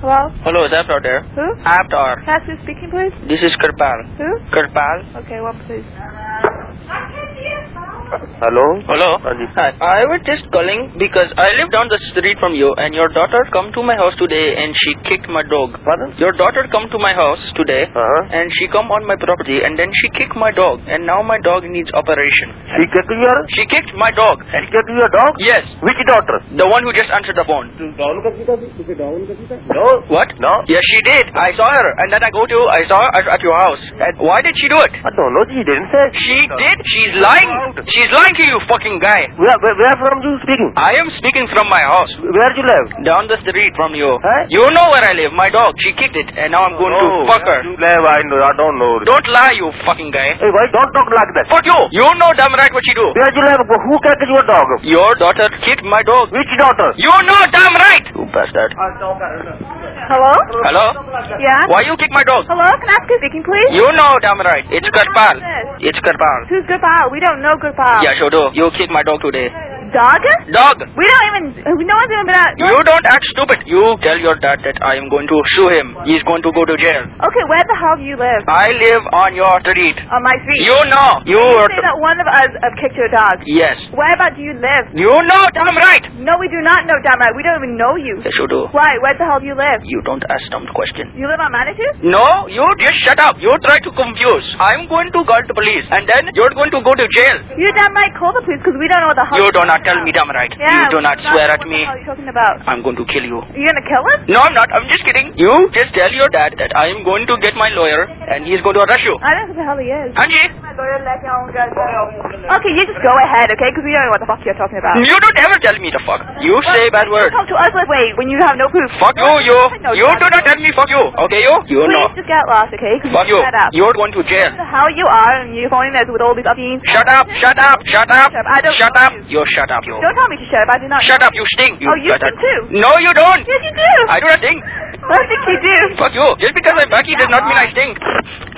Hello? Hello, is Avtar there? Who? Avtar. Can I ask who's speaking, please? This is Kirpal. Who? Kirpal. Okay, one please. Hello? Hello? Anji. Hi. I was just calling because I live down the street from you and your daughter come to my house today and she kicked my dog. Pardon? Your daughter come to my house today and she come on my property and then she kicked my dog and now my dog needs operation. She kicked your... She kicked my dog. She kicked your dog? Yes. Which daughter? The one who just answered the phone. No. What? No. Yes, she did. I saw her and then I saw her at your house. And why did she do it? I don't know. She didn't say. She did. She's lying. She's lying to you, fucking guy. Where from you speaking? I am speaking from my house. Where you live? Down the street from you. Huh? You know where I live. My dog. She kicked it and now I'm going to fuck her. You live, I know. I don't know. Don't lie, you fucking guy. Hey, why don't talk like that? Fuck you. You know damn right what you do. Where you live? Who kicked your dog? Your daughter kicked my dog. Which daughter? You know damn right. You bastard. Hello? Hello? Yeah? Why you kick my dog? Hello? Can I ask who's speaking, please? You know damn right. It's Kirpal. It's Kirpal. Who's Gopal? We don't know Gopal. Yeah, sure do. You kicked my dog today. Dog? Dog. We don't even... No one's even been out... You don't act stupid. You tell your dad that I am going to sue him. He's going to go to jail. Okay, where the hell do you live? I live on your street. On my street. You know. You say that one of us have kicked your dog. Yes. Where about do you live? You know damn right. No, we do not know, damn right. We don't even know you. Yes, you do. Why? Where the hell do you live? You don't ask dumb questions. You live on Manitou? No, you just shut up. You try to confuse. I'm going to call the police and then you're going to go to jail. You damn right call the police because we don't know what the hell. You do not tell me damn right. Yeah, you do not swear at me. What the hell are you talking about? I'm going to kill you. You're gonna kill us? No, I'm not. I'm just kidding. You just tell your dad that I am going to get my lawyer and he's going to arrest you. I don't know who the hell he is. Angie. Okay, you just go ahead, okay? Because we don't know what the fuck you're talking about. You don't ever tell me the fuck. You say bad words. Talk to us like, wait, when you have no proof. Fuck you, you. You do not tell me fuck you. Okay, you? You Please know. just get lost, okay? Fuck you. Shut up. You're going to jail. Who the hell you are and you're phoning us with all these fiends. Shut up, shut up, shut up. I don't Shut know up. You shut up, you. Don't tell me to shut up. I do not. Shut up, you stink. Oh, you shut stink up. too. No, you don't. Yes, you do. I do not stink. I think you do. Fuck you. Just because I'm Becky does not mean I stink.